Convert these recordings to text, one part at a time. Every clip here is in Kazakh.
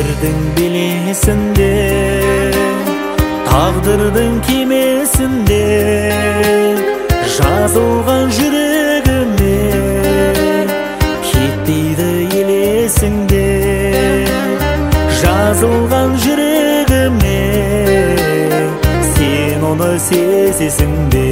Кадірдің белесінде, тағдырдың кемесінде жазылған жүрегіме кетпейді елесіңде. Жазылған жүрегіме сен оны сезесің бе?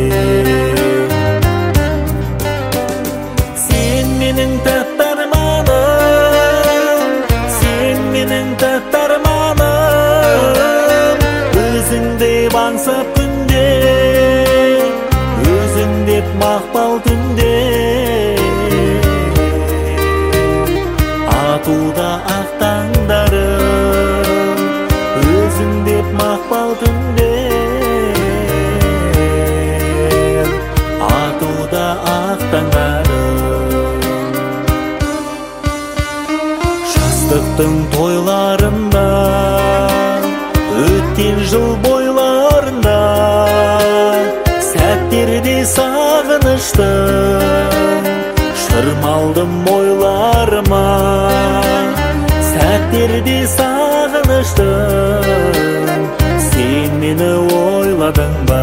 Сен менің тәтті арманым, сен менің тәтті арманым. Өзің деп аңсап күнде, өзің деп мақпал түнде. Атуда ақ таңдарым, өзің деп мақпал түнде. Атуда ақ таңдарым. Жастықтың тойларында, өткен жыл бойларында, сәттерде сағыныштың шырмалдым ойларыма. Сәттерде сағыныштың сен мені ойладың ба?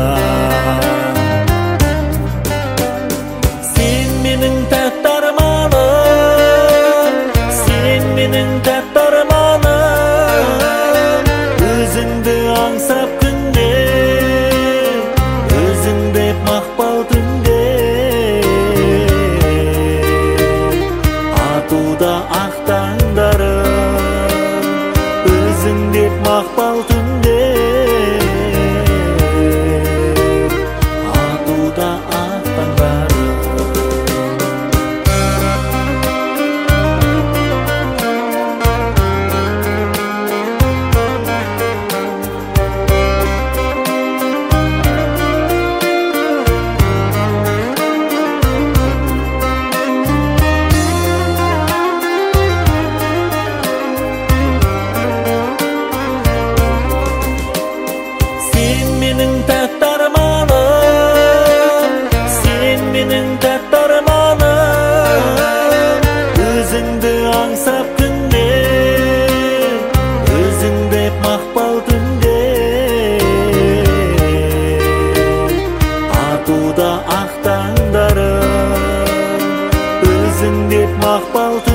Сен менің тәтті арманым, сен менің тәтті арманым. Өзіңді аңсап күнде, өзің деп мақпал түнде. Атуда ақ таңдарым, өзің деп мақпал түнде. Атуда ақ таңдарым. Сен менің тәтті арманым, сен менің тәтті арманым. Өзіңді аңсап күнде, өзің деп мақпал түнде. Атуда ақ таңдарым, өзің деп мақпал